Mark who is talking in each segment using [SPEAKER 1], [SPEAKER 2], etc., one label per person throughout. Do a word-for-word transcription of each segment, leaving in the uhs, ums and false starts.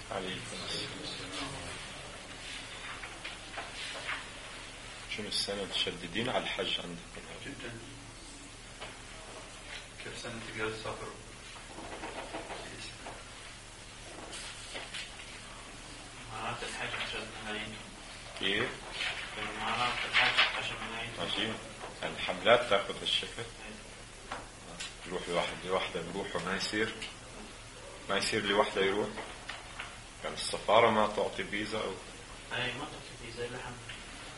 [SPEAKER 1] عليكم السلام. شنو السنة تشددين على الحج عندكم؟
[SPEAKER 2] جدا. كيف سنة تقدر تسافر؟
[SPEAKER 3] مرات الحج عشرة ملايين.
[SPEAKER 1] كيف؟
[SPEAKER 3] مرات الحج عشرة ملايين.
[SPEAKER 1] عجيب. الحملات تاخذ الشكل. يروح لواحد لوحده يروح وما يصير ما يصير لوحده يروح. كان السفارة ما تعطي فيزا أو
[SPEAKER 3] أي ما تعطي فيزا إلا حمل.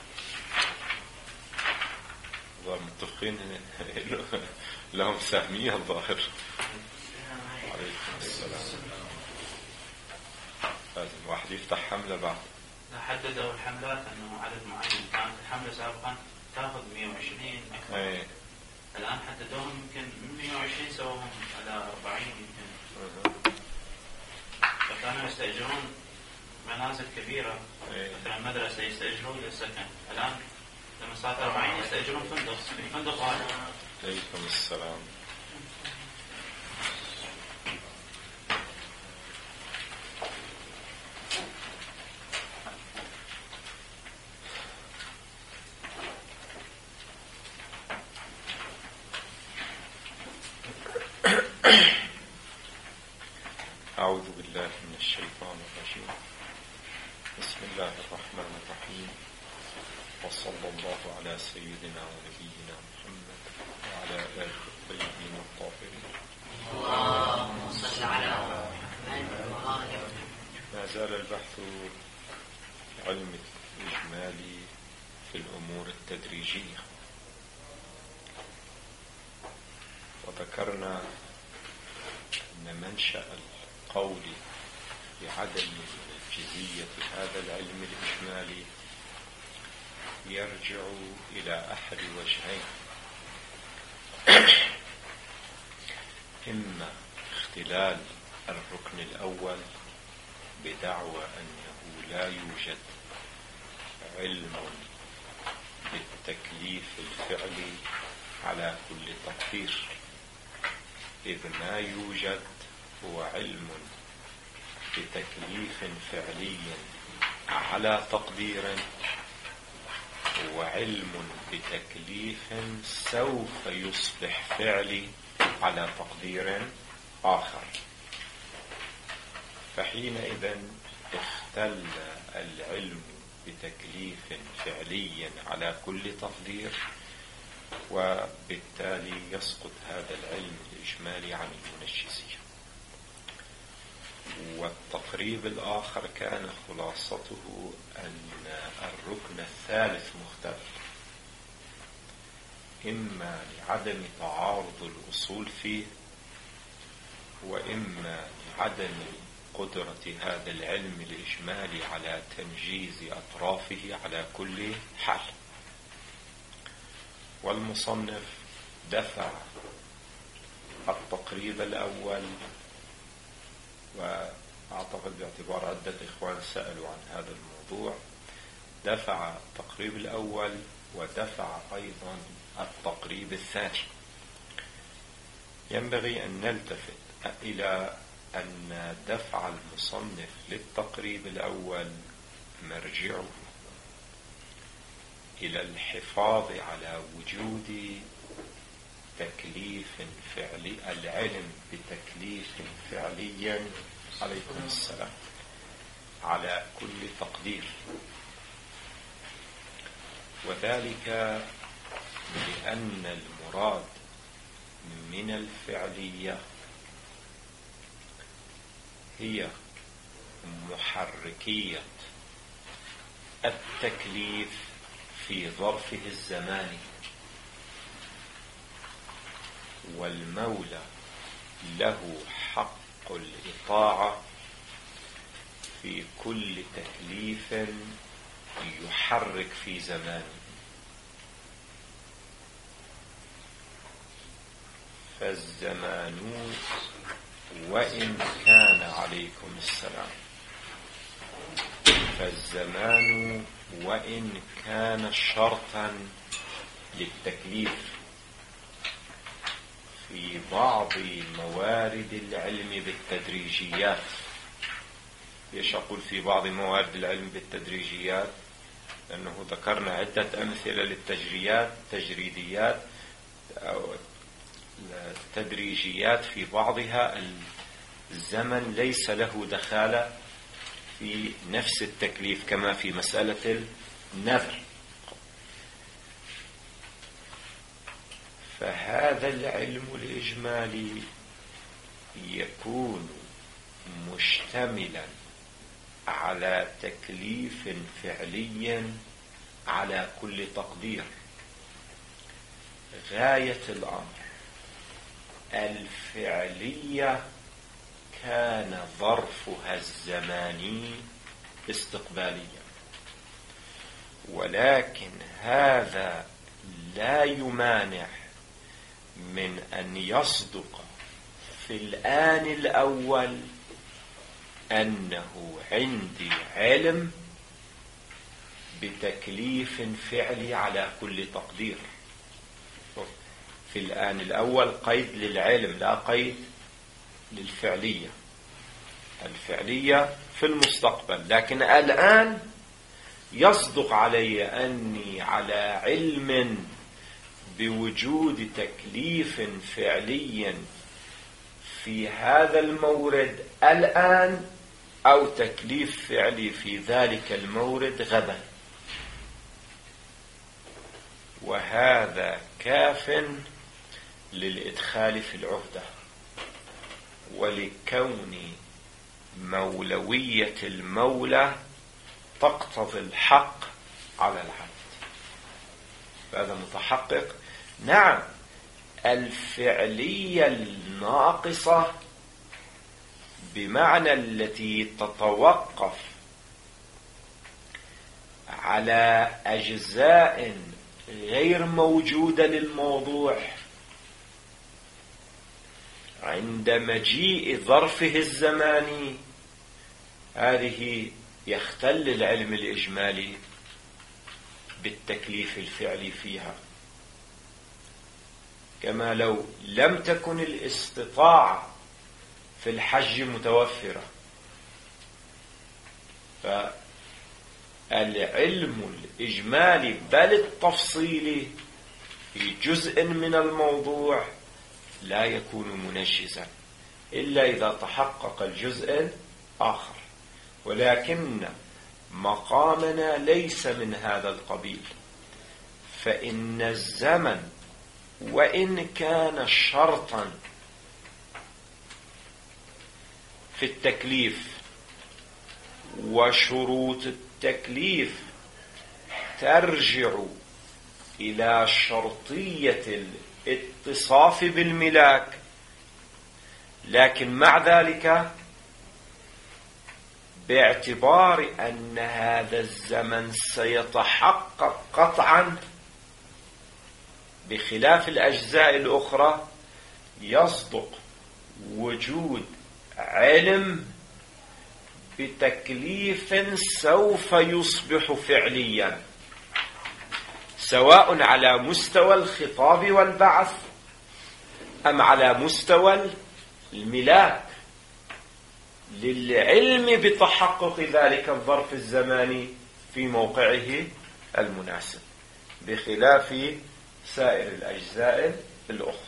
[SPEAKER 1] الظاهر متفقين لهم سهمية الظاهر. عليكم السلام. لازم واحد يفتح حملة بعد.
[SPEAKER 3] حددوا الحملات أنه عدد معين. كانت الحملة سابقا تأخذ مئة وعشرين أكثر.
[SPEAKER 1] أي.
[SPEAKER 3] الآن حددوهم يمكن من مئة وعشرين سووهم على أربعين يمكن. فكانوا يستأجرون منازل كبيرة. مثلا مدرسة يستأجرون للسكن. الآن لما صارت أربعين يستأجرون فندق فندق واحد.
[SPEAKER 1] عليكم السلام. أعوذ بالله من الشيطان الرجيم. بسم الله الرحمن الرحيم. وصلى الله على سيدنا ونبينا محمد وعلى آله الطيبين الطاهرين.
[SPEAKER 4] اللهم صل على محمد وآله.
[SPEAKER 1] ما زال البحث في علم الإجمالي في الأمور التدريجية، وذكرنا أن منشأ القول بعدم جزية هذا العلم الإجمالي يرجع إلى أحد وجهين: إما اختلال الركن الأول بدعوى أنه لا يوجد علم بالتكليف الفعلي على كل تقدير، إذ ما يوجد هو علم بتكليف فعلي على تقدير، وعلم بتكليف سوف يصبح فعلي على تقدير آخر. فحينئذ اختل العلم بتكليف فعلي على كل تقدير، وبالتالي يسقط هذا العلم الإجمالي عن المنجزية. والتقريب الآخر كان خلاصته أن الركن الثالث مختلف، إما لعدم تعارض الأصول فيه، وإما لعدم قدرة هذا العلم الإجمالي على تنجيز أطرافه على كل حال. والمصنف دفع التقريب الأول، وأعتقد باعتبار عدة إخوان سألوا عن هذا الموضوع، دفع التقريب الأول ودفع أيضا التقريب الثاني. ينبغي أن نلتفت إلى أن دفع المصنف للتقريب الأول مرجعه إلى الحفاظ على وجود تكليف فعلي، العلم بتكليف فعلي عليكم السلام على كل تقدير، وذلك لأن المراد من الفعلية هي محركية التكليف في ظرفه الزماني، والمولى له حق الإطاعة في كل تكليف يحرك في زمانه. فالزمان وإن كان عليكم السلام فالزمان وإن كان شرطا للتكليف في بعض موارد العلم بالتدريجيات، ليش أقول في بعض موارد العلم بالتدريجيات؟ لأنه ذكرنا عدة أمثلة للتجريات تجريديات أو التدريجيات، في بعضها الزمن ليس له دخالة في نفس التكليف كما في مسألة النذر. فهذا العلم الإجمالي يكون مشتملا على تكليف فعلي على كل تقدير. غاية الأمر الفعلية كان ظرفها الزماني استقباليا، ولكن هذا لا يمانع من أن يصدق في الآن الأول أنه عندي علم بتكليف فعلي على كل تقدير. في الآن الأول قيد للعلم لا قيد للفعلية. الفعلية في المستقبل، لكن الآن يصدق علي أني على علم بوجود تكليف فعلي في هذا المورد الآن، أو تكليف فعلي في ذلك المورد غدا. وهذا كاف للإدخال في العهدة، ولكون مولوية المولى تقتضي الحق على العبد. هذا متحقق. نعم، الفعلية الناقصة بمعنى التي تتوقف على أجزاء غير موجودة للموضوع عند مجيء ظرفه الزماني، هذه يختل العلم الإجمالي بالتكليف الفعلي فيها. كما لو لم تكن الاستطاعة في الحج متوفرة، فالعلم الإجمالي بل التفصيلي في جزء من الموضوع لا يكون منجزا إلا إذا تحقق الجزء الآخر. ولكن مقامنا ليس من هذا القبيل، فإن الزمن وإن كان شرطا في التكليف، وشروط التكليف ترجع إلى شرطية الاتصاف بالملاك، لكن مع ذلك باعتبار أن هذا الزمن سيتحقق قطعا بخلاف الأجزاء الأخرى، يصدق وجود علم بتكليف سوف يصبح فعليا، سواء على مستوى الخطاب والبعث أم على مستوى الملاك، للعلم بتحقق ذلك الظرف الزماني في موقعه المناسب، بخلاف سائر الأجزاء الأخرى.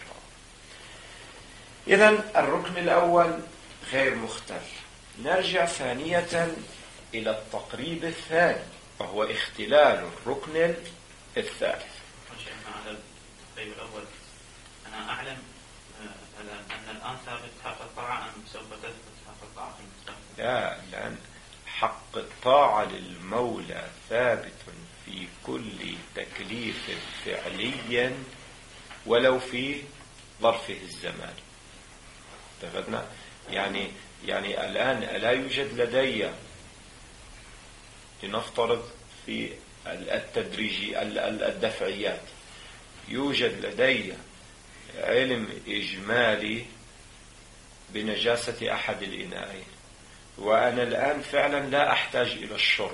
[SPEAKER 1] إذن الركن الأول غير مختل. نرجع ثانية إلى التقريب الثاني، وهو اختلال الركن الثالث.
[SPEAKER 3] على التقريب الأول، أنا أعلم أن الآن ثابت حق الطاعة أم سوف تثبت حق الطاعة في المستقبل؟
[SPEAKER 1] لا، لأن حق الطاعة للمولى ثابت في كل تكليف فعلي ولو في ظرفه الزماني. اتفقنا؟ يعني يعني الآن لا يوجد لدي، لنفترض في التدريجي الدفعيات، يوجد لدي علم إجمالي بنجاسة أحد الإناءين، وأنا الآن فعلا لا أحتاج إلى الشرب،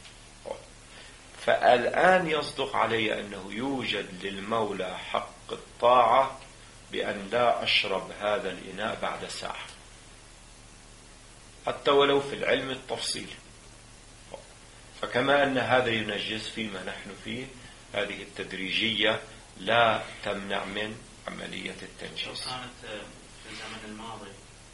[SPEAKER 1] فالآن يصدق علي أنه يوجد للمولى حق الطاعة بأن لا أشرب هذا الإناء بعد ساعة، حتى ولو في العلم التفصيلي. فكما أن هذا ينجس فيما نحن فيه، هذه التدريجية لا تمنع من عملية التنجيس.
[SPEAKER 3] كانت في الزمن الماضي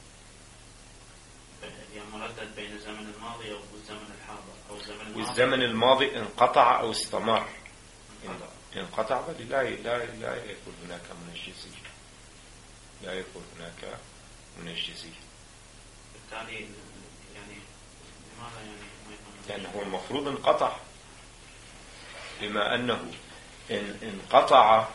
[SPEAKER 3] يعني مردد بين الزمن الماضي والزمن الحاضر أو الزمن الماضي
[SPEAKER 1] والزمن الماضي انقطع أو استمر، انقطع, انقطع بل لا لا لا يكون هناك منجزية، لا يكون هناك منجزية.
[SPEAKER 3] بالتالي يعني لماذا يعني
[SPEAKER 1] لأنه هو المفروض انقطع، بما أنه إن انقطع.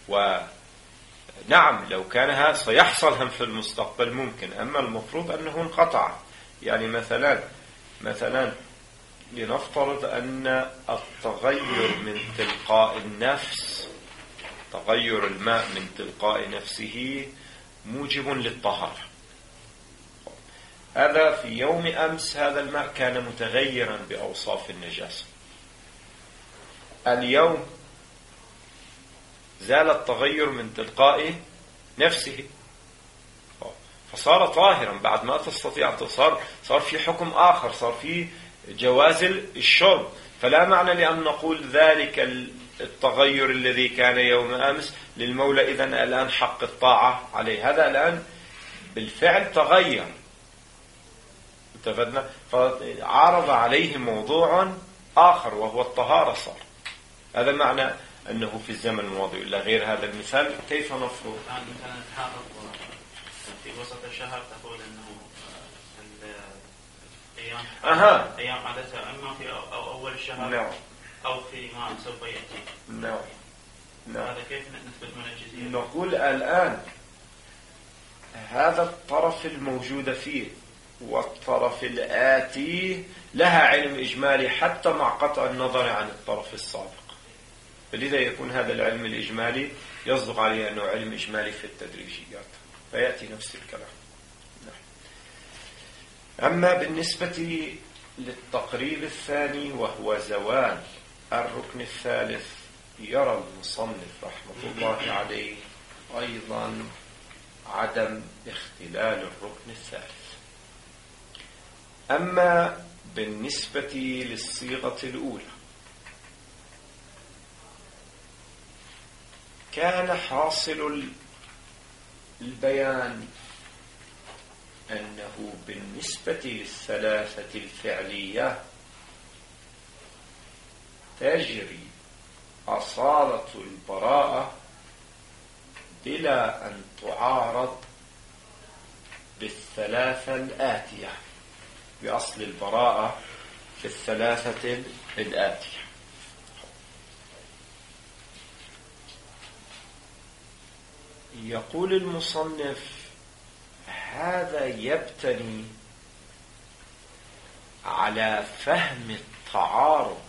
[SPEAKER 1] ونعم لو كان هذا سيحصل هم في المستقبل ممكن، أما المفروض أنه انقطع. يعني مثلا مثلا لنفترض أن التغير من تلقاء النفس، تغير الماء من تلقاء نفسه موجب للطهارة. هذا في يوم أمس هذا الماء كان متغيرا بأوصاف النجاسة، اليوم زال التغير من تلقاء نفسه فصار طاهرا بعد ما تستطيع تصار، صار في حكم آخر، صار في جواز الشرب. فلا معنى لأن نقول ذلك التغير الذي كان يوم أمس للمولى إذن الآن حق الطاعة عليه. هذا الآن بالفعل تغير، اتفقنا، فعارض عليه موضوع آخر وهو الطهارة صار. هذا معنى أنه في الزمن الماضي. إلا غير هذا المثال كيف نفرض؟
[SPEAKER 3] الآن مثلا الحائض في وسط الشهر تقول أنه أيام
[SPEAKER 1] أها.
[SPEAKER 3] أيام عادتها أما في أو أول الشهر
[SPEAKER 1] نعم.
[SPEAKER 3] أو في ما سوف يأتي.
[SPEAKER 1] نعم. نعم.
[SPEAKER 3] هذا كيف نثبت منجزية؟
[SPEAKER 1] نقول الآن هذا الطرف الموجود فيه والطرف الآتي لها علم إجمالي حتى مع قطع النظر عن الطرف السابق، فلذا يكون هذا العلم الإجمالي يصدق عليه أنه علم إجمالي في التدريجيات، فيأتي نفس الكلام. أما بالنسبة للتقريب الثاني وهو زوال الركن الثالث، يرى المصنف رحمة الله عليه أيضا عدم اختلال الركن الثالث. أما بالنسبة للصيغة الأولى كان حاصل البيان أنه بالنسبة للثلاثة الفعلية تجري أصالة البراءة بلا أن تعارض بالثلاثة الآتية، بأصل البراءة في الثلاثة الآتية. يقول المصنف هذا يبتني على فهم التعارض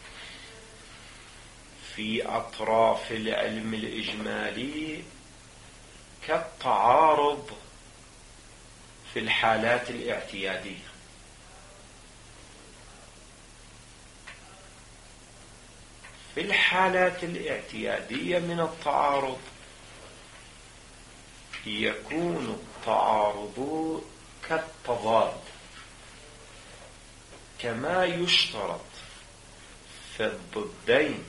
[SPEAKER 1] في أطراف العلم الإجمالي كالتعارض في الحالات الاعتيادية. في الحالات الاعتيادية من التعارض يكون التعارض كالتضاد، كما يشترط في الضدين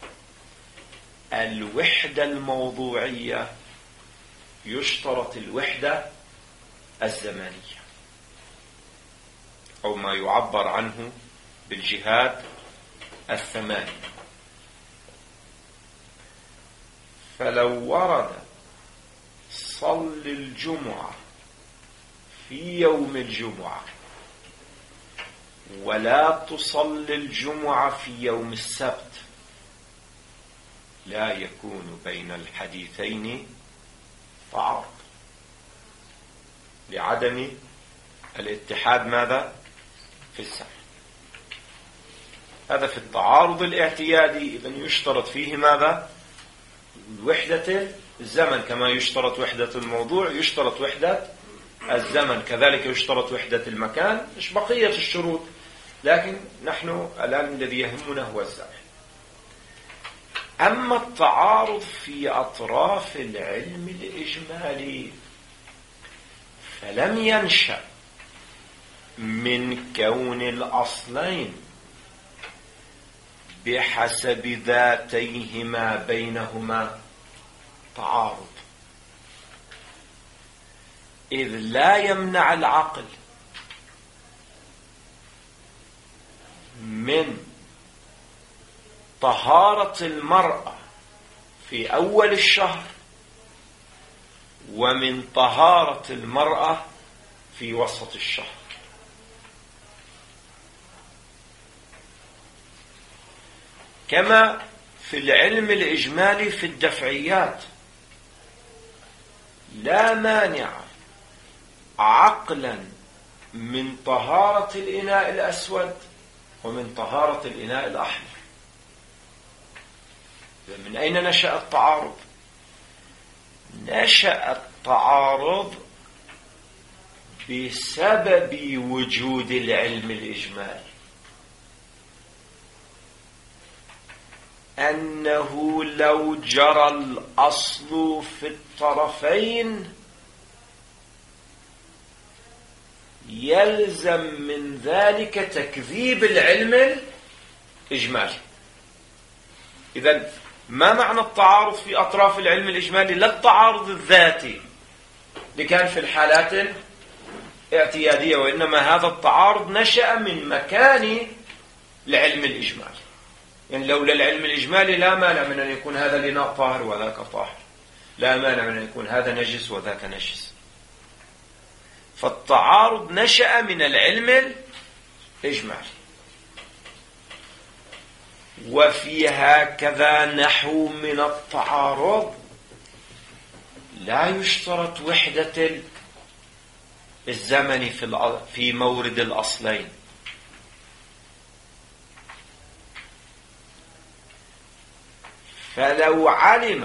[SPEAKER 1] الوحدة الموضوعية يشترط الوحدة الزمانية، أو ما يعبر عنه بالجهات الثمانية. فلو ورد صل الجمعة في يوم الجمعة ولا تصل الجمعة في يوم السبت، لا يكون بين الحديثين تعارض لعدم الاتحاد ماذا في الزمن. هذا في التعارض الاعتيادي، إذن يشترط فيه ماذا؟ وحدة الزمن، كما يشترط وحدة الموضوع يشترط وحدة الزمن، كذلك يشترط وحدة المكان، مش بقية الشروط، لكن نحن الآن الذي يهمنا هو الزمن. أما التعارض في أطراف العلم الإجمالي فلم ينشأ من كون الأصلين بحسب ذاتيهما بينهما تعارض، إذ لا يمنع العقل من طهارة المرأة في أول الشهر ومن طهارة المرأة في وسط الشهر. كما في العلم الإجمالي في الدفعيات لا مانع عقلا من طهارة الإناء الأسود ومن طهارة الإناء الأحمر. من أين نشأ التعارض؟ نشأ التعارض بسبب وجود العلم الإجمالي، أنه لو جرى الأصل في الطرفين يلزم من ذلك تكذيب العلم الإجمالي. إذن ما معنى التعارض في أطراف العلم الإجمالي؟ لا التعارض الذاتي اللي كان في الحالات الاعتيادية، وإنما هذا التعارض نشأ من مكان العلم الإجمالي. يعني لولا العلم الإجمالي لا مانع من أن يكون هذا الإناء طاهر وذاك طاهر، لا مانع من أن يكون هذا نجس وذاك نجس. فالتعارض نشأ من العلم الإجمالي. وفي هكذا نحو من التعارض لا يشترط وحدة الزمن في في مورد الأصلين، فلو علم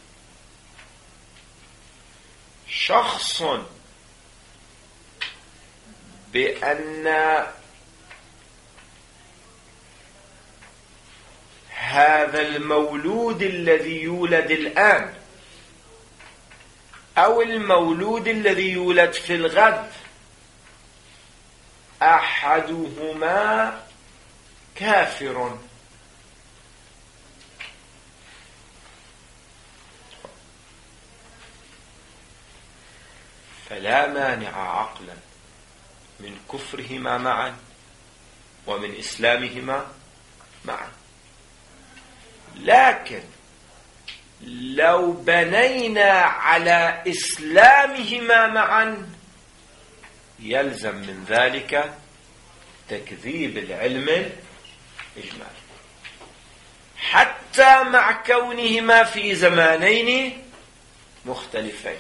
[SPEAKER 1] شخص بأن هذا المولود الذي يولد الآن أو المولود الذي يولد في الغد أحدهما كافر، فلا مانع عقلا من كفرهما معا ومن إسلامهما معا. لكن لو بنينا على إسلامهما معا يلزم من ذلك تكذيب العلم الإجمالي، حتى مع كونهما في زمانين مختلفين.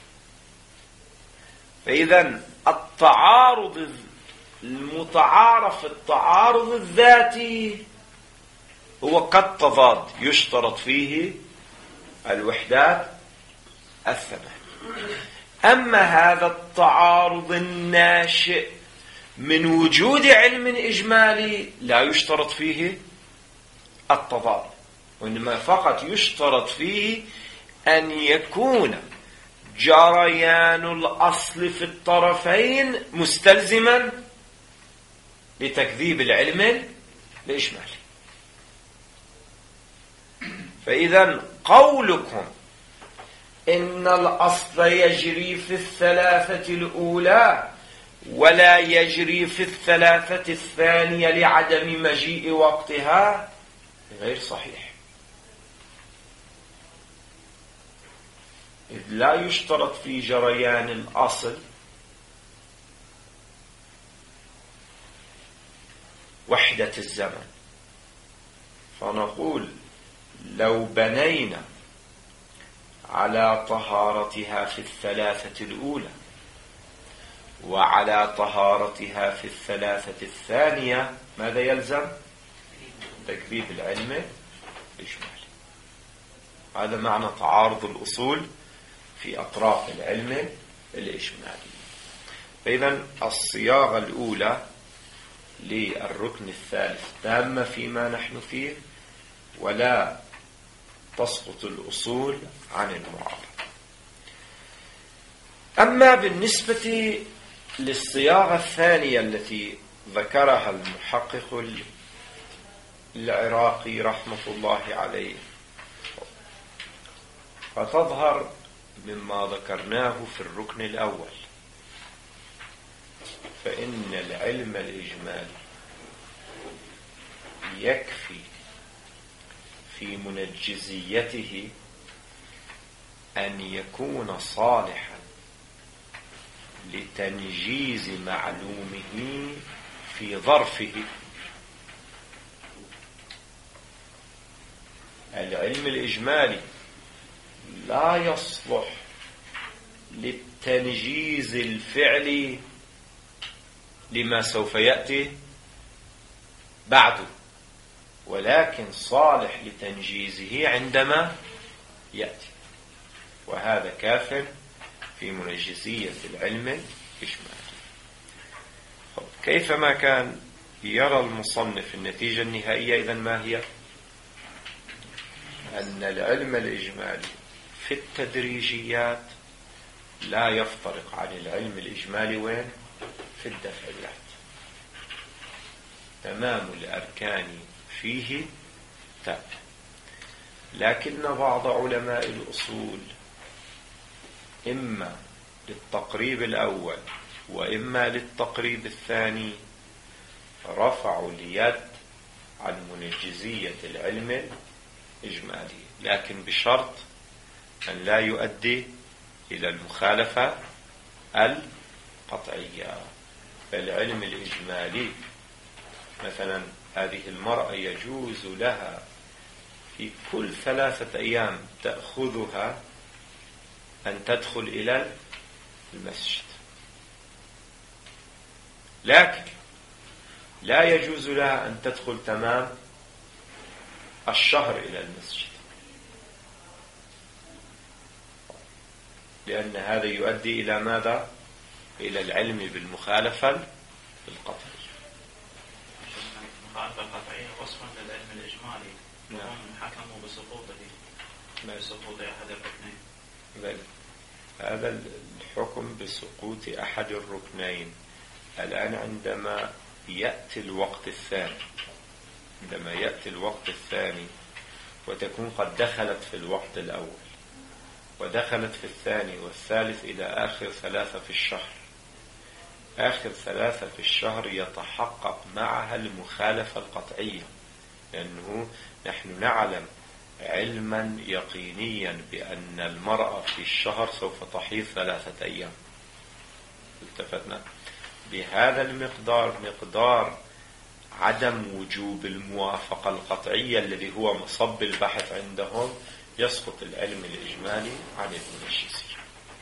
[SPEAKER 1] فإذا التعارض المتعارف التعارض الذاتي هو كالتضاد يشترط فيه الوحدات الثمان. أما هذا التعارض الناشئ من وجود علم إجمالي لا يشترط فيه التضاد، وإنما فقط يشترط فيه أن يكون جريان الأصل في الطرفين مستلزما لتكذيب العلم الإجمالي. فإذا قولكم إن الأصل يجري في الثلاثة الأولى ولا يجري في الثلاثة الثانية لعدم مجيء وقتها غير صحيح، إذ لا يشترط في جريان الأصل وحدة الزمن. فنقول لو بنينا على طهارتها في الثلاثة الأولى وعلى طهارتها في الثلاثة الثانية ماذا يلزم؟ تكذيب العلم الإجمالي. هذا معنى تعارض الأصول في أطراف العلم الإجمالي. فإذا الصياغة الأولى للركن الثالث تامة فيما نحن فيه، ولا تسقط الأصول عن المعارضة. أما بالنسبة للصياغة الثانية التي ذكرها المحقق العراقي رحمة الله عليه، فتظهر مما ذكرناه في الركن الأول، فإن العلم الإجمالي يكفي في منجزيته أن يكون صالحا لتنجيز معلومه في ظرفه. العلم الإجمالي لا يصلح للتنجيز الفعلي لما سوف يأتي بعده، ولكن صالح لتنجيزه عندما يأتي، وهذا كاف في منجزية العلم الإجمالي. كيفما كان يرى المصنف النتيجة النهائية، إذن ما هي؟ أن العلم الإجمالي في التدريجيات لا يفترق عن العلم الإجمالي وين؟ في الدفعيات. تمام الأركان فيه تام، لكن بعض علماء الأصول إما للتقريب الأول وإما للتقريب الثاني رفعوا اليد عن منجزية العلم الإجمالي، لكن بشرط أن لا يؤدي إلى المخالفة القطعية. فالعلم الإجمالي مثلا هذه المرأة يجوز لها في كل ثلاثة أيام تأخذها أن تدخل إلى المسجد، لكن لا يجوز لها أن تدخل تمام الشهر إلى المسجد، لأن هذا يؤدي إلى ماذا؟ إلى العلم بالمخالفة القطعية.
[SPEAKER 3] المخالفة القطعية وصفا للعلم الإجمالي، وهم حكموا بسقوطه بسقوط أحد الركنين.
[SPEAKER 1] بل هذا الحكم بسقوط أحد الركنين الآن عندما يأتي الوقت الثاني، عندما يأتي الوقت الثاني وتكون قد دخلت في الوقت الأول ودخلت في الثاني والثالث إلى آخر ثلاثة في الشهر، آخر ثلاثة في الشهر يتحقق معها المخالفة القطعية، لأنه نحن نعلم علما يقينيا بأن المرأة في الشهر سوف تحيض ثلاثة أيام. التفتنا بهذا المقدار، مقدار عدم وجوب الموافقة القطعية الذي هو مصب البحث عندهم، يسقط العلم الإجمالي عن المنجزية.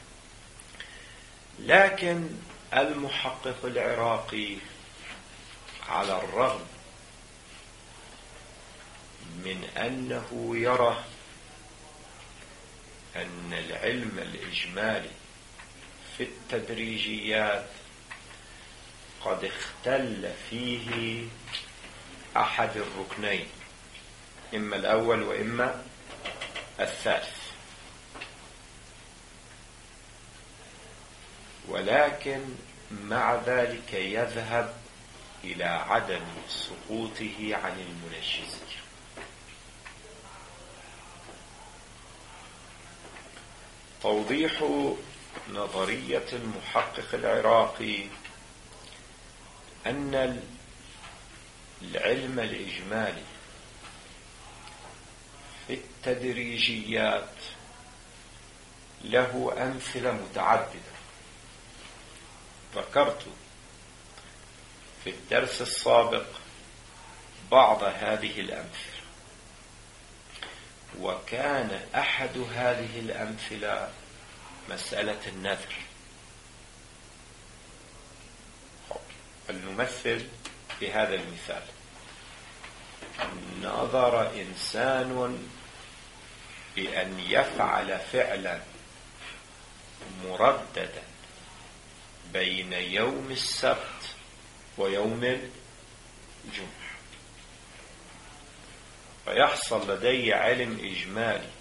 [SPEAKER 1] لكن المحقق العراقي على الرغم من أنه يرى أن العلم الإجمالي في التدريجيات قد اختل فيه أحد الركنين، إما الأول وإما الثالث، ولكن مع ذلك يذهب إلى عدم سقوطه عن المنجزية. توضيح نظرية المحقق العراقي أن العلم الإجمالي في التدريجيات له أمثلة متعددة. ذكرت في الدرس السابق بعض هذه الأمثلة، وكان أحد هذه الأمثلة مسألة النذر. فلنمثل بهذا المثال: نظر إنسان بأن يفعل فعلا مرددا بين يوم السبت ويوم الجمعة، فيحصل لدي علم إجمالي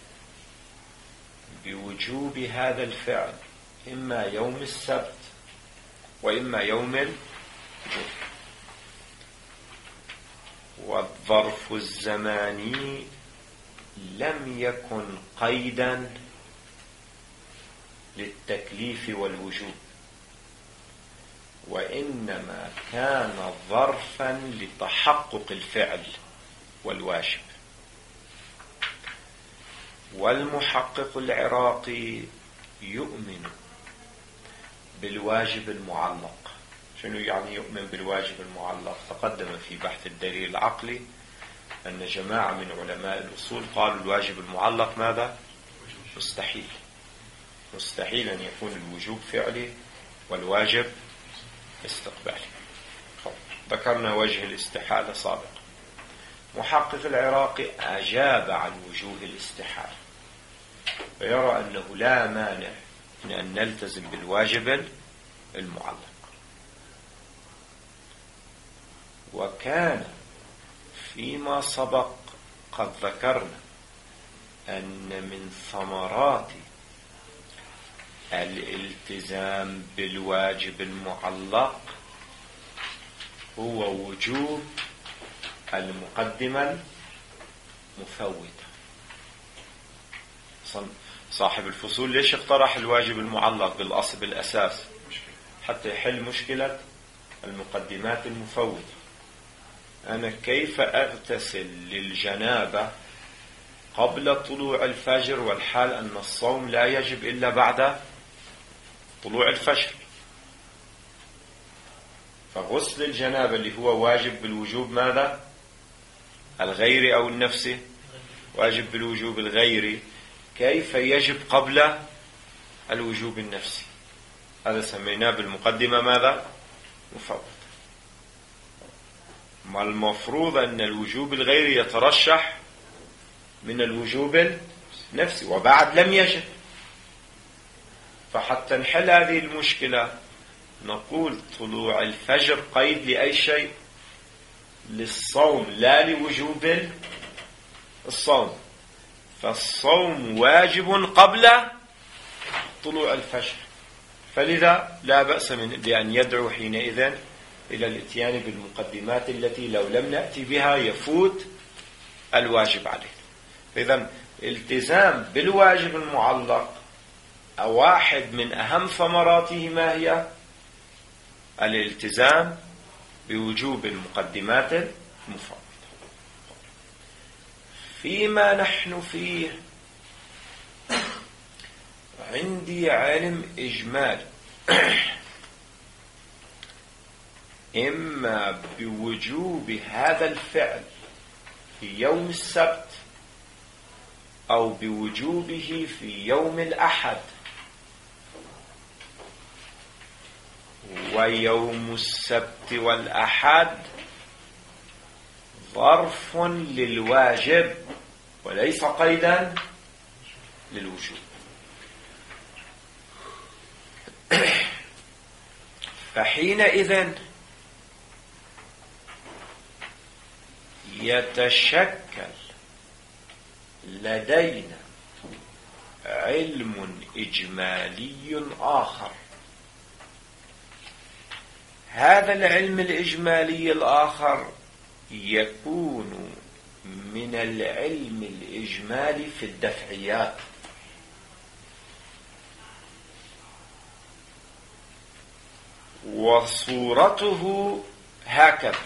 [SPEAKER 1] بوجوب هذا الفعل إما يوم السبت وإما يوم الجمعة. والظرف الزماني لم يكن قيدا للتكليف والوجوب، وإنما كان ظرفا لتحقق الفعل والواجب. والمحقق العراقي يؤمن بالواجب المعلق. شنو يعني يؤمن بالواجب المعلق؟ تقدم في بحث الدليل العقلي أن جماعة من علماء الأصول قالوا الواجب المعلق ماذا؟ مستحيل. مستحيل أن يكون الوجوب فعلي والواجب استقبالي. ذكرنا وجه الاستحالة سابقا. محقق العراقي أجاب عن وجوه الاستحالة، ويرى أنه لا مانع من أن نلتزم بالواجب المعلق. وكان فيما سبق قد ذكرنا أن من ثمرات الالتزام بالواجب المعلق هو وجوب المقدمة المفوتة. صاحب الفصول ليش اقترح الواجب المعلق بالأصل بالأساس؟ حتى يحل مشكلة المقدمات المفوتة. أنا كيف أغتسل للجنابة قبل طلوع الفجر والحال أن الصوم لا يجب إلا بعد طلوع الفجر؟ فغسل الجنابة اللي هو واجب بالوجوب ماذا؟ الغيري أو النفسي؟ واجب بالوجوب الغيري. كيف يجب قبل الوجوب النفسي؟ هذا سميناه بالمقدمة ماذا؟ مفوت. ما المفروض أن الوجوب الغيري يترشح من الوجوب النفسي وبعد لم يجب. فحتى نحل هذه المشكلة نقول طلوع الفجر قيد لأي شيء؟ للصوم لا لوجوب الصوم. فالصوم واجب قبل طلوع الفجر، فلذا لا بأس من بأن يدعو حينئذ إلى الاتيان بالمقدمات التي لو لم نأتي بها يفوت الواجب عليه. إذن التزام بالواجب المعلق واحد من أهم ثمراته ما هي؟ الالتزام بوجوب المقدمات المفوتة. فيما نحن فيه عندي علم إجمالي إما بوجوب هذا الفعل في يوم السبت أو بوجوبه في يوم الأحد. ويوم السبت والأحد ظرف للواجب وليس قيدا للوجوب. فحينئذ يتشكل لدينا علم إجمالي آخر. هذا العلم الإجمالي الآخر يكون من العلم الإجمالي في الدفعيات. وصورته هكذا: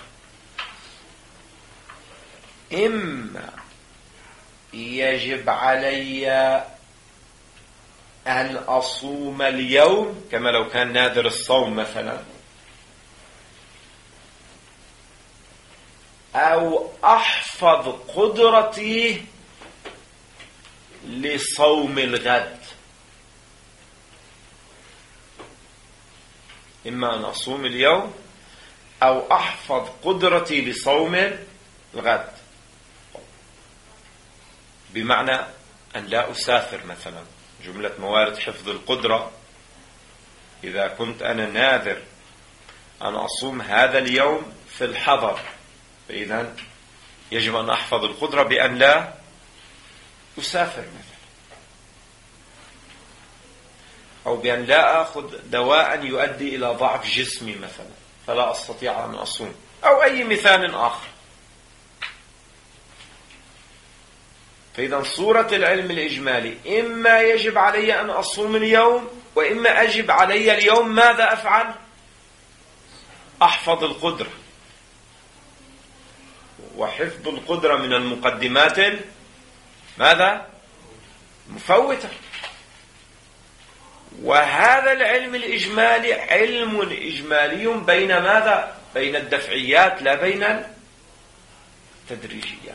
[SPEAKER 1] إما يجب علي أن أصوم اليوم كما لو كان نادر الصوم مثلا، أو أحفظ قدرتي لصوم الغد. إما أن أصوم اليوم أو أحفظ قدرتي لصوم الغد، بمعنى أن لا أسافر مثلا. جملة موارد حفظ القدرة: إذا كنت أنا ناذر أن أصوم هذا اليوم في الحضر، فإذا يجب أن أحفظ القدرة بأن لا أسافر مثلا. أو بأن لا أخذ دواء يؤدي إلى ضعف جسمي مثلا فلا أستطيع أن أصوم، أو أي مثال آخر. فإذا صورة العلم الإجمالي إما يجب علي أن أصوم اليوم، وإما أجب علي اليوم ماذا أفعل؟ أحفظ القدرة. وحفظ القدرة من المقدمات ماذا؟ مفوتة. وهذا العلم الإجمالي علم إجمالي بين ماذا؟ بين الدفعيات لا بين التدريجيات.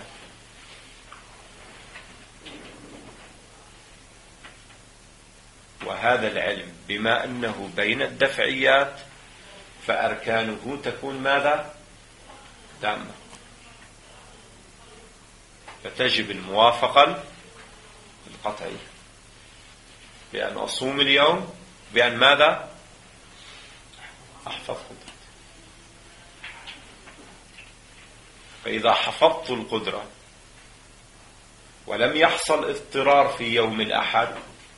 [SPEAKER 1] وهذا العلم بما أنه بين الدفعيات فأركانه تكون ماذا؟ تامة. فتجب الموافقة القطعية بأن أصوم اليوم، بأن ماذا؟ أحفظ قدرتي. فإذا حفظت القدرة ولم يحصل اضطرار في يوم الأحد،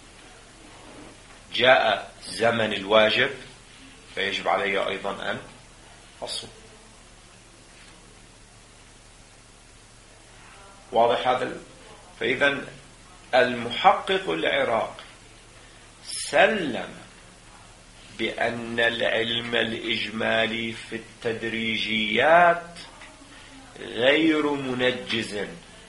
[SPEAKER 1] جاء زمن الواجب، فيجب علي أيضا أن أصوم. واضح هذا؟ فإذا المحقق العراقي سلم بأن العلم الإجمالي في التدريجيات غير منجز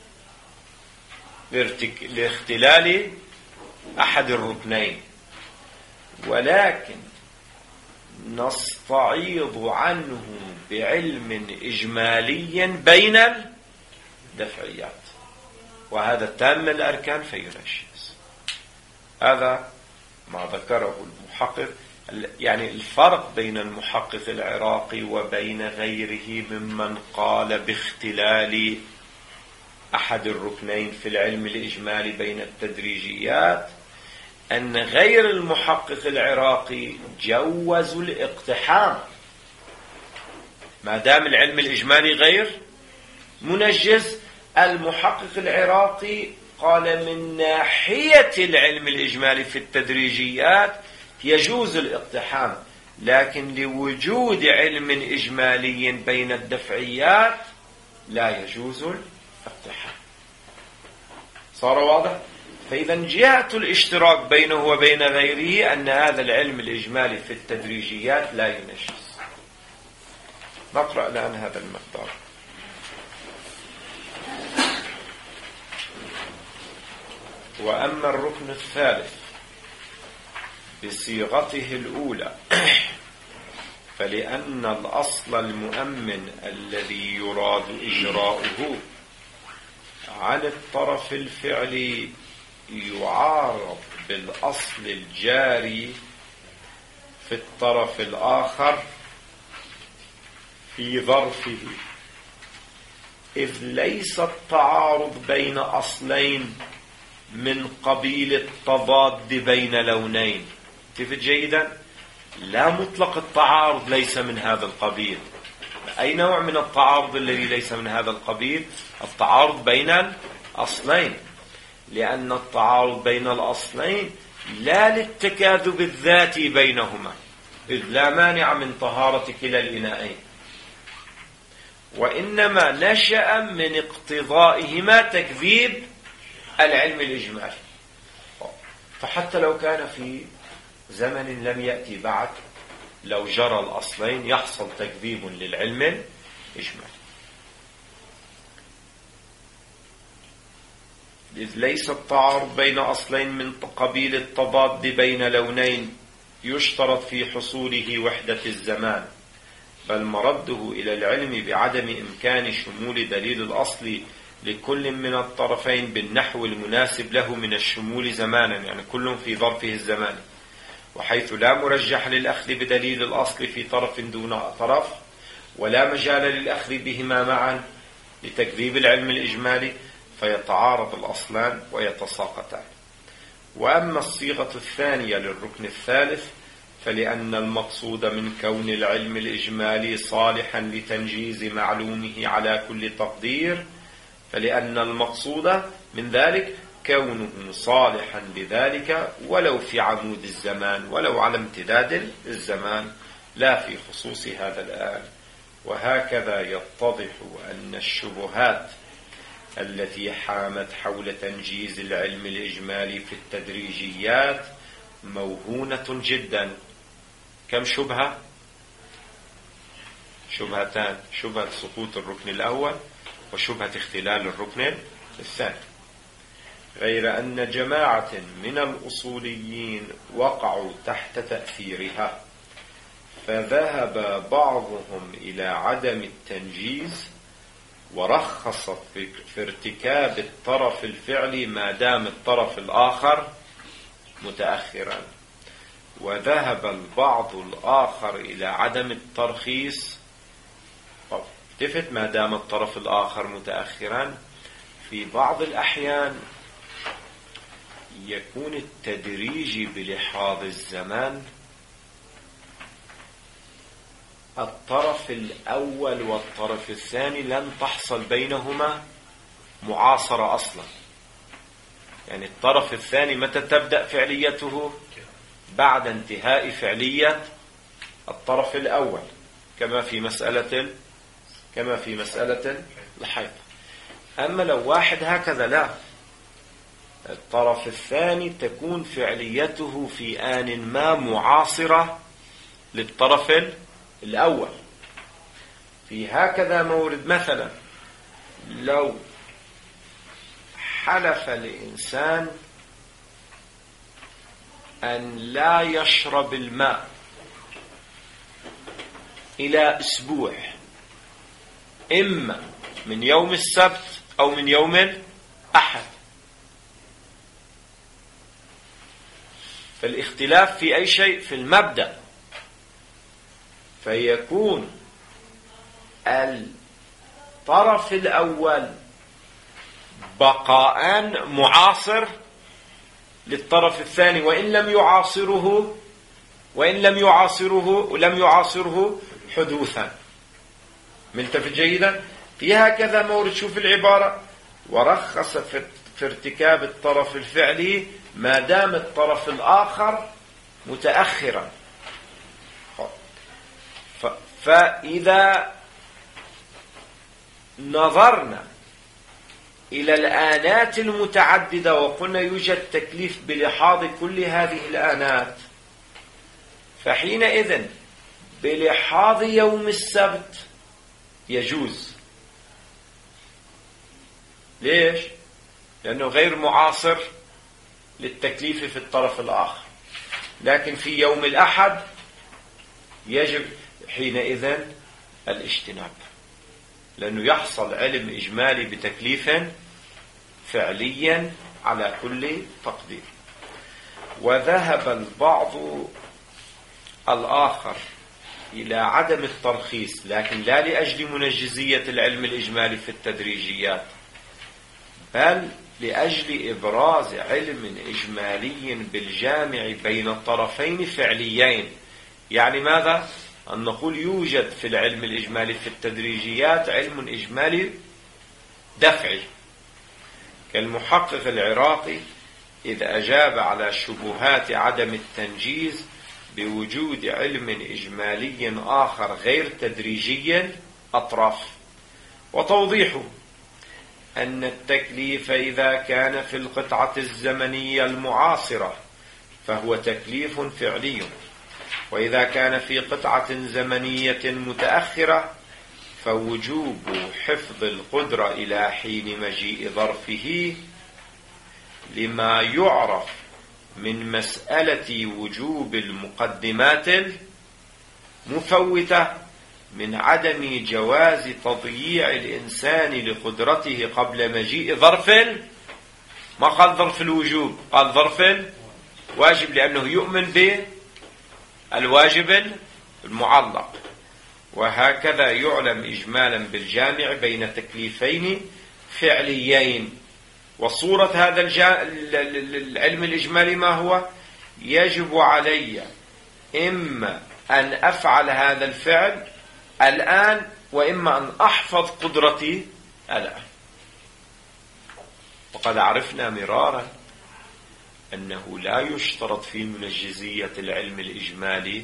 [SPEAKER 1] لاختلال أحد الركنين، ولكن نستعيض عنه بعلم إجمالي بين الدفعيات، وهذا تام الأركان فينجز. هذا ما ذكره المحقق. يعني الفرق بين المحقق العراقي وبين غيره ممن قال باختلال أحد الركنين في العلم الإجمالي بين التدريجيات أن غير المحقق العراقي جوزوا الاقتحام ما دام العلم الإجمالي غير منجز. المحقق العراقي قال من ناحية العلم الإجمالي في التدريجيات يجوز الاقتحام، لكن لوجود علم إجمالي بين الدفعيات لا يجوز الاقتحام. صار واضح؟ فإذا جهة الاشتراك بينه وبين غيره أن هذا العلم الإجمالي في التدريجيات لا ينجز. نقرأ الآن هذا المقدار. وأما الركن الثالث بصيغته الأولى فلأن الأصل المؤمن الذي يراد إجراؤه عن الطرف الفعلي يعارض بالأصل الجاري في الطرف الآخر في ظرفه، إذ ليس التعارض بين أصلين من قبيل التضاد بين لونين. انتبه جيدا، لا مطلق التعارض ليس من هذا القبيل. أي نوع من التعارض الذي ليس من هذا القبيل؟ التعارض بين الأصلين، لأن التعارض بين الأصلين لا للتكاذب الذاتي بينهما، إذ لا مانع من طهارة كلا الإناءين، وإنما نشأ من اقتضائهما تكذيب العلم الإجمالي. فحتى لو كان في زمن لم يأتي بعد، لو جرى الأصلين يحصل تكذيب للعلم الإجمالي، إذ ليس التعارض بين أصلين من قبيل التضاد بين لونين يشترط في حصوله وحدة الزمان، بل مرده إلى العلم بعدم إمكان شمول دليل الأصل لكل من الطرفين بالنحو المناسب له من الشمول زمانا، يعني كل في ظرفه الزماني، وحيث لا مرجح للأخذ بدليل الأصل في طرف دون طرف، ولا مجال للأخذ بهما معا لتكذيب العلم الإجمالي، فيتعارض الأصلان ويتساقطان. وأما الصيغة الثانية للركن الثالث فلأن المقصود من كون العلم الإجمالي صالحا لتنجيز معلومه على كل تقدير، فلأن المقصود من ذلك كونه صالحا لذلك ولو في عمود الزمان، ولو على امتداد الزمان، لا في خصوص هذا الآن. وهكذا يتضح أن الشبهات التي حامت حول تنجيز العلم الإجمالي في التدريجيات موهونة جدا. كم شبهة؟ شبهتان: شبهة سقوط الركن الأول، وشبهة اختلال الركن الثاني. غير أن جماعة من الأصوليين وقعوا تحت تأثيرها، فذهب بعضهم إلى عدم التنجيز، ورخص في ارتكاب الطرف الفعلي ما دام الطرف الآخر متأخرا، وذهب البعض الآخر إلى عدم الترخيص. التفت: ما دام الطرف الآخر متأخرا. في بعض الأحيان يكون التدريج بلحاظ الزمان الطرف الأول والطرف الثاني لن تحصل بينهما معاصرة أصلا. يعني الطرف الثاني متى تبدأ فعليته؟ بعد انتهاء فعلية الطرف الأول، كما في مسألة كما في مسألة الحيض. أما لو واحد هكذا، لا، الطرف الثاني تكون فعليته في آن ما معاصرة للطرف الأول. في هكذا مورد مثلا لو حلف الإنسان أن لا يشرب الماء إلى أسبوع، إما من يوم السبت أو من يوم الأحد، فالاختلاف في أي شيء؟ في المبدأ. فيكون الطرف الأول بقاء معاصر للطرف الثاني، وإن لم يعاصره وإن لم يعاصره لم يعاصره حدوثا. ملتفت جيدا؟ في هكذا مورد. شوف العبارة: ورخص في ارتكاب الطرف الفعلي ما دام الطرف الآخر متأخرا. فإذا نظرنا إلى الآنات المتعددة وقلنا يوجد تكليف بلحاظ كل هذه الآنات، فحينئذ بلحاظ يوم السبت يجوز. ليش؟ لأنه غير معاصر للتكليف في الطرف الآخر. لكن في يوم الأحد يجب حينئذ الاجتناب، لأنه يحصل علم إجمالي بتكليف فعليا على كل تقدير. وذهب البعض الآخر إلى عدم الترخيص، لكن لا لأجل منجزية العلم الإجمالي في التدريجيات، بل لأجل إبراز علم إجمالي بالجامع بين الطرفين فعليين. يعني ماذا؟ أن نقول يوجد في العلم الإجمالي في التدريجيات علم إجمالي دفعي، كالمحقق العراقي إذ أجاب على شبهات عدم التنجيز بوجود علم إجمالي آخر غير تدريجي أطراف. وتوضيحه أن التكليف إذا كان في القطعة الزمنية المعاصرة فهو تكليف فعلي، وإذا كان في قطعة زمنية متأخرة فوجوب حفظ القدرة إلى حين مجيء ظرفه، لما يعرف من مسألة وجوب المقدمات المفوتة من عدم جواز تضييع الإنسان لقدرته قبل مجيء ظرف، ما قال ظرف الوجوب، قال ظرف الواجب، لأنه يؤمن بالواجب المعلق. وهكذا يعلم إجمالا بالجامع بين تكليفين فعليين. وصورة هذا العلم الإجمالي ما هو؟ يجب علي إما أن أفعل هذا الفعل الآن، وإما أن أحفظ قدرتي الآن. وقد عرفنا مرارا أنه لا يشترط في منجزية العلم الإجمالي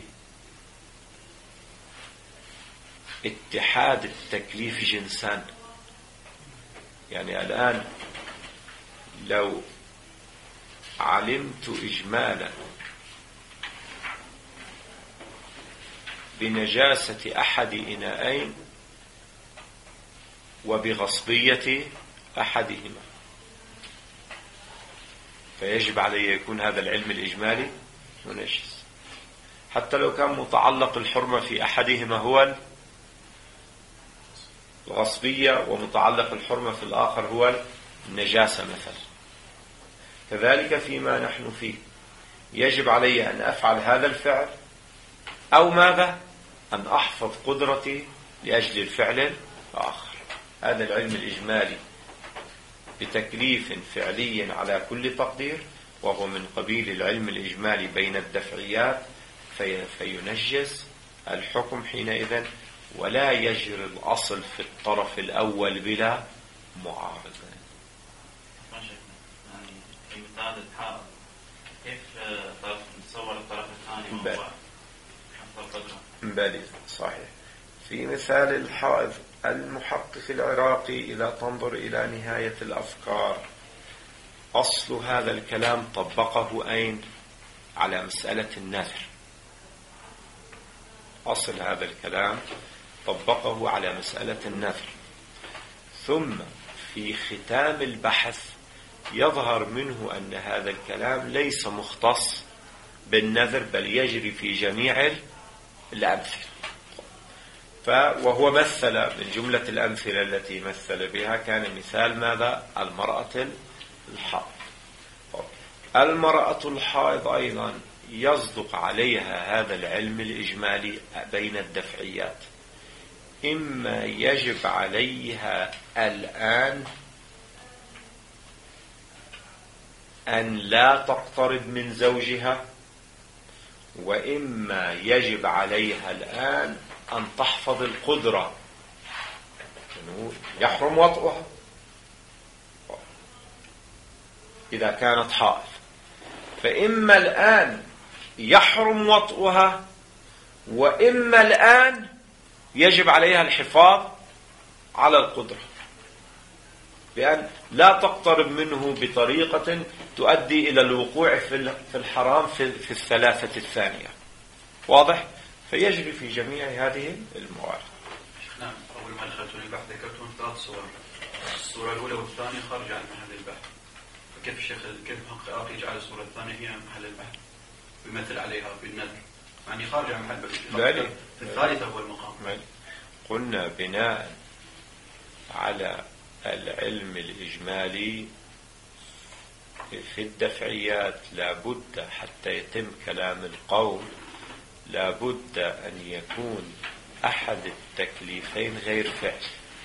[SPEAKER 1] اتحاد التكليف جنسان. يعني الآن لو علمت إجمالا بنجاسة أحد إناءين وبغصبية أحدهما، فيجب علي يكون هذا العلم الإجمالي منجس، حتى لو كان متعلق الحرمة في أحدهما هو الغصبية ومتعلق الحرمة في الآخر هو النجاسة مثلا. كذلك فيما نحن فيه يجب علي أن أفعل هذا الفعل أو ماذا؟ أن أحفظ قدرتي لأجل الفعل الآخر. هذا العلم الإجمالي بتكليف فعلي على كل تقدير، وهو من قبيل العلم الإجمالي بين الدفعيات، في فينجز الحكم حينئذ، ولا يجري الأصل في الطرف الأول بلا معارضة.
[SPEAKER 3] في مثال الحائط كيف تصور الطرف الثاني؟
[SPEAKER 1] بلى صحيح. في مثال الحائط المحقق العراقي إذا تنظر إلى نهاية الأفكار، أصل هذا الكلام طبقه أين؟ على مسألة النذر. أصل هذا الكلام طبقه على مسألة النذر، ثم في ختام البحث يظهر منه أن هذا الكلام ليس مختص بالنذر بل يجري في جميع الأمثلة. وهو مثل من جملة الأمثلة التي مثل بها كان مثال ماذا؟ المرأة الحائض. المرأة الحائض أيضا يصدق عليها هذا العلم الإجمالي بين الدفعيات، إما يجب عليها الآن أن لا تقترب من زوجها، وإما يجب عليها الآن أن تحفظ القدرة، يحرم وطئها إذا كانت حائض. فإما الآن يحرم وطئها، وإما الآن يجب عليها الحفاظ على القدرة بأن لا تقترب منه بطريقة تؤدي إلى الوقوع في الحرام في الثلاثة الثانية. واضح؟ فيجري في جميع هذه الموارد.
[SPEAKER 2] نعم. أول ما دخلت البحث ذكرتم ثلاث صور، الصورة الأولى والثانية خارجة عن محل البحث، فكيف الشيخ كيف العراقي يجعل الصورة الثانية هي محل البحث ويمثل عليها بالنذر، يعني خارج عن محل البحث؟ في الثالثة هو المقام.
[SPEAKER 1] قلنا بناء على العلم الإجمالي في الدفعيات لابد حتى يتم كلام القول لابد أن يكون أحد التكليفين غير فعل.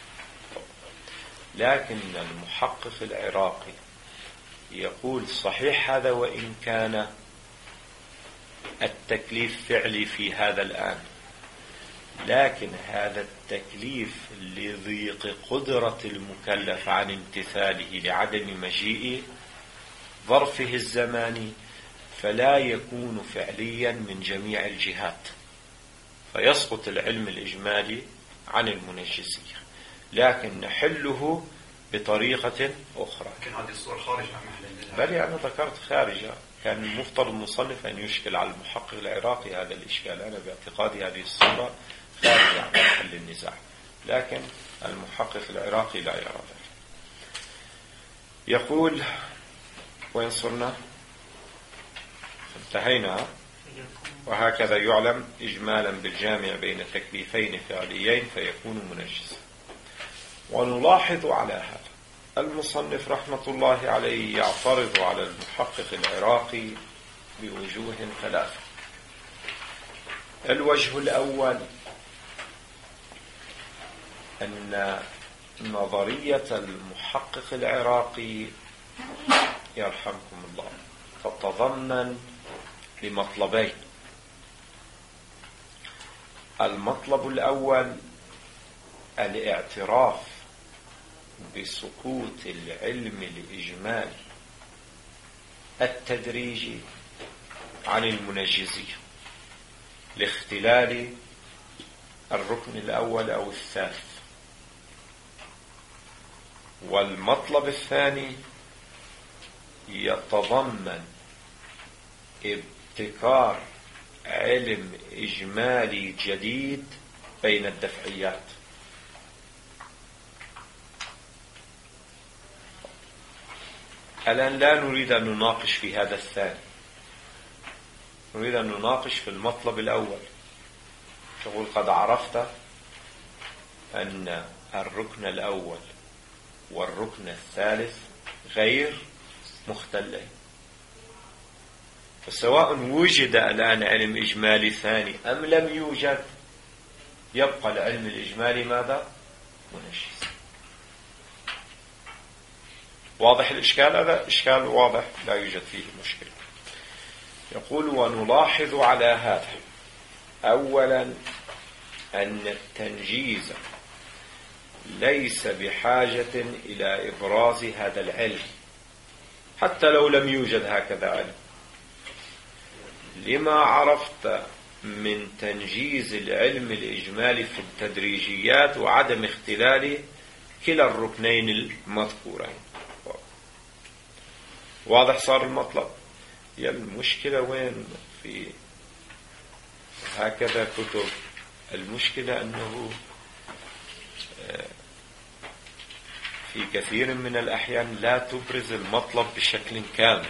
[SPEAKER 1] لكن المحقق العراقي يقول صحيح هذا وإن كان التكليف فعلي في هذا الآن، لكن هذا التكليف لضيق قدرة المكلف عن امتثاله لعدم مجيء ظرفه الزماني، فلا يكون فعليا من جميع الجهات، فيسقط العلم الإجمالي عن المنجزية، لكن نحله بطريقة أخرى.
[SPEAKER 2] لكن هذه الصورة خارج عن محل النزاع.
[SPEAKER 1] بل أنا ذكرت خارجة، كان المفترض المصنف أن يشكل على المحقق العراقي هذا الإشكال. أنا باعتقادي هذه الصورة خارجة عن محل النزاع، لكن المحقق العراقي لا يرى ذلك. يقول وين صرنا؟ انتهينا. وهكذا يعلم إجمالا بالجامع بين تكليفين فعليين فيكون منجزا. ونلاحظ على هذا المصنف رحمة الله عليه يعترض على المحقق العراقي بوجوه ثلاثة. الوجه الأول أن نظرية المحقق العراقي يرحمكم الله تتضمن لمطلبين. المطلب الأول الاعتراف بسقوط العلم الإجمالي التدريجي عن المنجزية لاختلال الركن الأول أو الثالث. والمطلب الثاني يتضمن ابتكار علم إجمالي جديد بين الدفعيات. الآن لا نريد أن نناقش في هذا الثاني، نريد أن نناقش في المطلب الأول. تقول قد عرفت أن الركن الأول والركن الثالث غير مختلين، فسواء وجد الآن علم إجمالي ثاني أم لم يوجد يبقى العلم الإجمالي ماذا؟ منجز. واضح الإشكال؟ هذا إشكال واضح لا يوجد فيه مشكلة. يقول ونلاحظ على هذا أولا أن التنجيز ليس بحاجة إلى إبراز هذا العلم حتى لو لم يوجد هكذا علم، لما عرفت من تنجيز العلم الإجمالي في التدريجيات وعدم اختلال كلا الركنين المذكورين. واضح صار المطلب؟ هي المشكلة وين في هكذا كتب؟ المشكلة أنه في كثير من الأحيان لا تبرز المطلب بشكل كامل،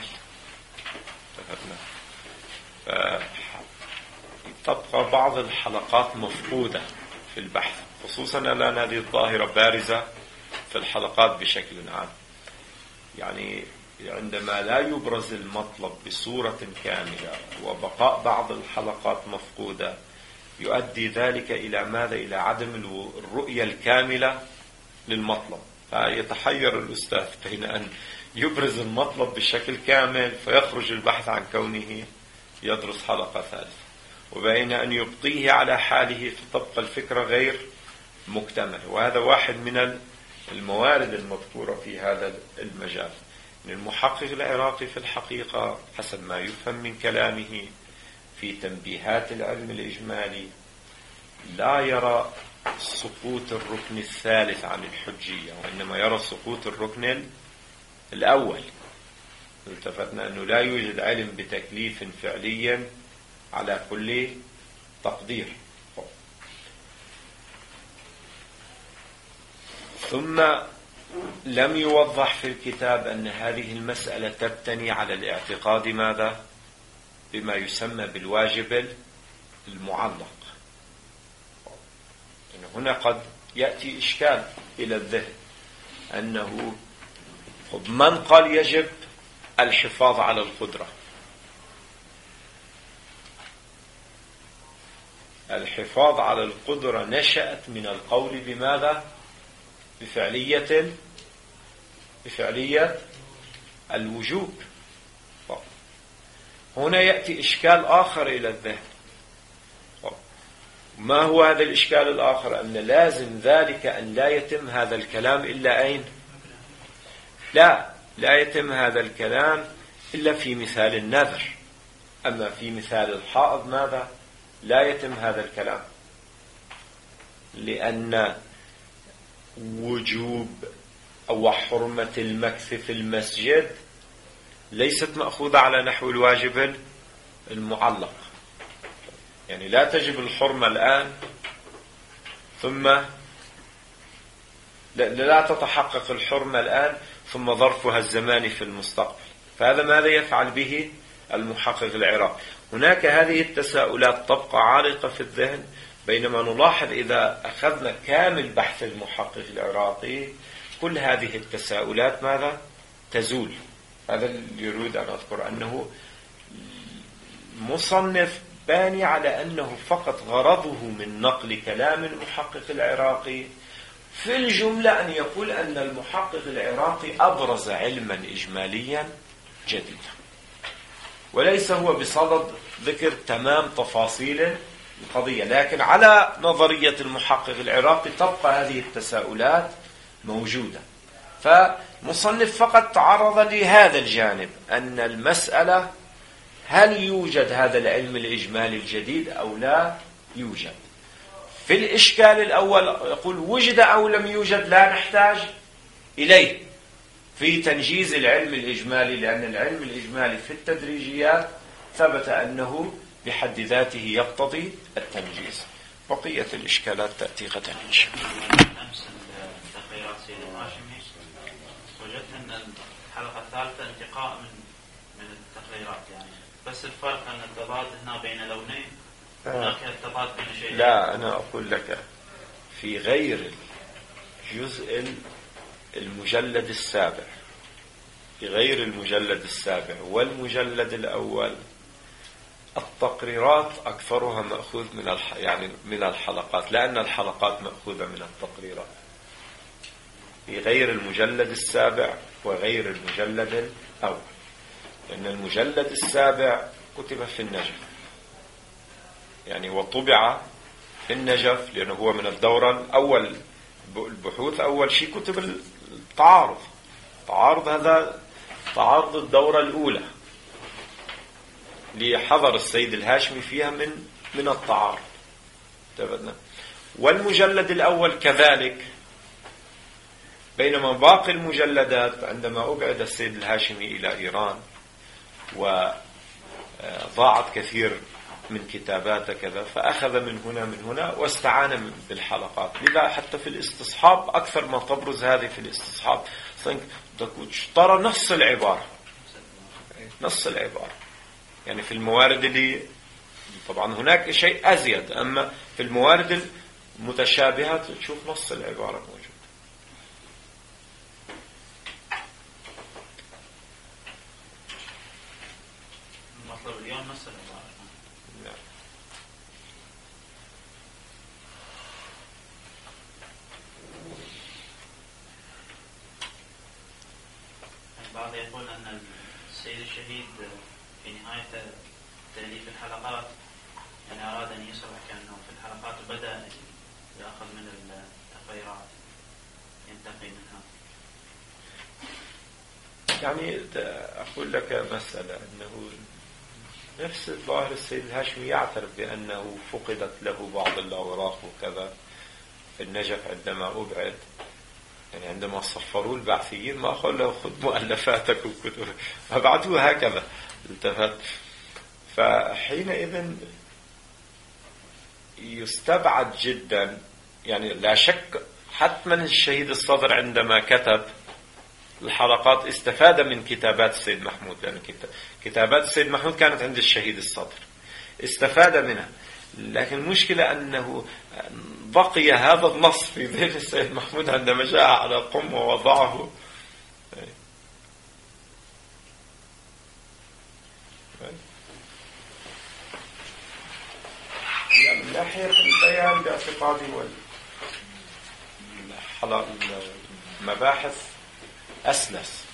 [SPEAKER 1] تبقى بعض الحلقات مفقودة في البحث، خصوصا الآن هذه الظاهرة بارزة في الحلقات بشكل عام. يعني عندما لا يبرز المطلب بصورة كاملة وبقاء بعض الحلقات مفقودة يؤدي ذلك إلى ماذا؟ إلى عدم الرؤية الكاملة للمطلب. فيتحير الأستاذ بين أن يبرز المطلب بشكل كامل فيخرج البحث عن كونه يدرس حلقة ثالثة، وبين أن يبقيه على حاله فتبقى الفكرة غير مكتملة. وهذا واحد من الموارد المذكورة في هذا المجال. المحقق العراقي في الحقيقة حسب ما يفهم من كلامه في تنبيهات العلم الإجمالي لا يرى سقوط الركن الثالث عن الحجية، وإنما يرى سقوط الركن الأول. التفتنا أنه لا يوجد علم بتكليف فعليا على كل تقدير. ثم لم يوضح في الكتاب أن هذه المسألة تبتني على الاعتقاد ماذا؟ بما يسمى بالواجب المعلق. إن هنا قد يأتي إشكال إلى الذهن أنه من قال يجب الحفاظ على القدرة؟ الحفاظ على القدرة نشأت من القول بماذا؟ بفعلية بفعلية الوجوب. هنا يأتي إشكال آخر إلى الذهن. ما هو هذا الإشكال الآخر؟ أن لازم ذلك أن لا يتم هذا الكلام إلا أين؟ لا لا يتم هذا الكلام إلا في مثال النذر. أما في مثال الحائض ماذا؟ لا يتم هذا الكلام، لأن وجوب أو حرمة المكث في المسجد ليست مأخوذة على نحو الواجب المعلق. يعني لا تجب الحرمة الآن ثم لا تتحقق الحرمة الآن ثم ظرفها الزماني في المستقبل. فهذا ماذا يفعل به المحقق العراقي؟ هناك هذه التساؤلات تبقى عالقة في الذهن، بينما نلاحظ إذا أخذنا كامل بحث المحقق العراقي كل هذه التساؤلات ماذا؟ تزول. هذا اللي يريد أن أذكر، أنه مصنف باني على أنه فقط غرضه من نقل كلام المحقق العراقي في الجملة أن يقول أن المحقق العراقي أبرز علما إجماليا جديدا، وليس هو بصدد ذكر تمام تفاصيل القضية. لكن على نظرية المحقق العراقي تبقى هذه التساؤلات موجودة. فمصنف فقط تعرض لهذا الجانب، أن المسألة هل يوجد هذا العلم الإجمالي الجديد أو لا يوجد. في الإشكال الأول يقول وجد أو لم يوجد لا نحتاج إليه في تنجيز العلم الإجمالي، لأن العلم الإجمالي في التدريجيات ثبت أنه بحد ذاته يقتضي التنجيز. بقية الإشكالات تأتي غدا إن شاء الله.
[SPEAKER 3] أمس التقريرات سيد الهاشمي وجدت أن الحلقة الثالثة انتقاء من من التقريرات، يعني بس الفرق أن التضاد هنا بين لونين، هناك التضاد بين شيئين.
[SPEAKER 1] لا، أنا أقول لك في غير الجزء المجلد السابع، في غير المجلد السابع والمجلد الأول التقريرات أكثرها مأخوذ من الح... يعني من الحلقات، لأن الحلقات مأخوذة من التقريرات. في غير المجلد السابع وغير المجلد الأول، لأن المجلد السابع كتب في النجف، يعني وطبع في النجف لأنه هو من الدورة الأول البحوث. أول شيء كتب التعارض، تعارض هذا تعارض الدورة الأولى لحضر السيد الهاشمي فيها من من التعارض. تبدنا. والمجلد الأول كذلك، بينما باقي المجلدات عندما أبعد السيد الهاشمي إلى إيران وضاعت كثير من كتاباته كذا، فأخذ من هنا من هنا واستعان بالحلقات. لذا حتى في الاستصحاب أكثر ما تبرز هذه في الاستصحاب ترى نص العبارة، نص العبارة، يعني في الموارد اللي طبعا هناك شيء أزيد، أما في الموارد المتشابهة تشوف نص العبارة موجود.
[SPEAKER 3] المطلب اليوم نص العبارة.
[SPEAKER 1] نعم.
[SPEAKER 3] البعض يقول أن السيد الشهيد في نهاية تأليف الحلقات يعني أراد أن يصرح كأنه في الحلقات بدأ يأخذ من التقريرات ينتقي منها.
[SPEAKER 1] يعني أقول لك مسألة أنه نفس الظاهر السيد الهاشمي يعترف بأنه فقدت له بعض الأوراق وكذا في النجف عندما أبعد، يعني عندما صفروا البعثيين ما أقول له خذ مؤلفاتك وكتبك، فبعثوه هكذا التفت. فحينئذ يستبعد جدا، يعني لا شك حتما الشهيد الصدر عندما كتب الحلقات استفاد من كتابات السيد محمود، لأن كتابات السيد محمود كانت عند الشهيد الصدر استفاد منها، لكن المشكلة أنه بقي هذا النص في ذهن السيد محمود عندما جاء على قم ووضعه. يعني من ناحية البيان باعتقادي والمباحث أسلس،